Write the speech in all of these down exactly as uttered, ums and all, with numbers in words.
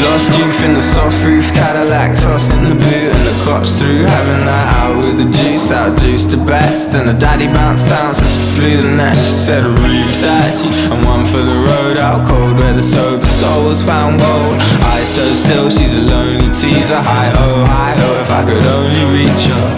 Lost youth in the soft roof Cadillac, tossed in the boot and the cops through. Having that out with the juice, out juice the best. And the daddy bounced down so she flew the nest. She said a roof daddy and one for the road out cold, where the sober souls found gold. Eyes so still, she's a lonely teaser. Hi oh, hi oh, if I could only reach her.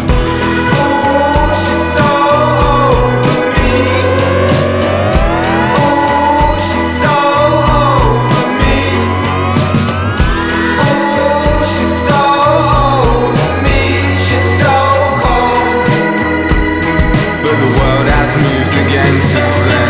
Moved again since then.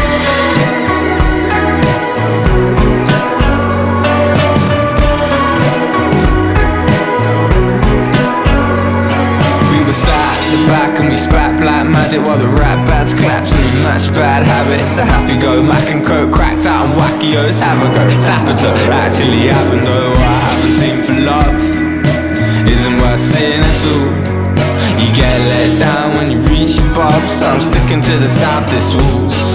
We were sat at the back and we spat black magic while the rap bats claps and we matched bad habits. The happy go, Mac and Coke cracked out and wackios have a go. Tapato, actually haven't though. I haven't seen for love isn't worth seeing at all. You get let down when you reach your bob, so I'm sticking to the south this rules.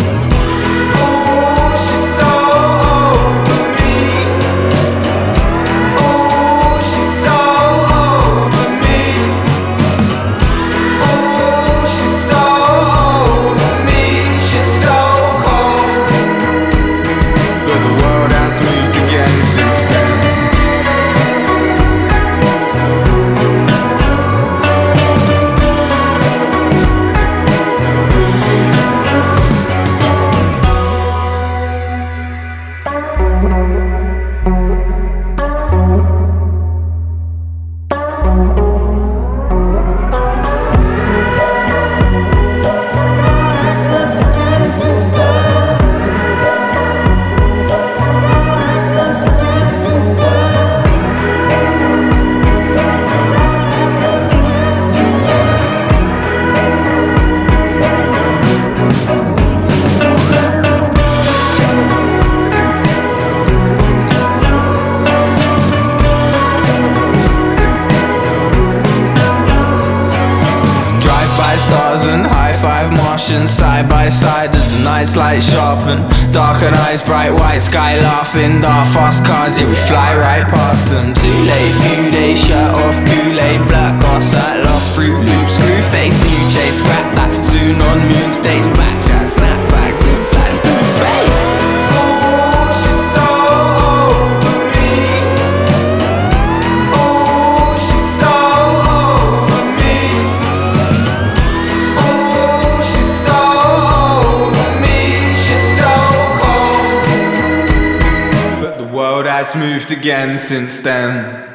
Stars and high-five Martians side by side as the night's light sharpen. Darkened eyes, bright white sky laughing. Dark fast cars, yeah we fly right past them. Too late, few days, shirt off, Kool-Aid, black or sight, lost Fruit Loops, screw face, new chase, scrap that. Soon on moon stays back, chat, snapbacks, zoom flash through space. Has moved again since then.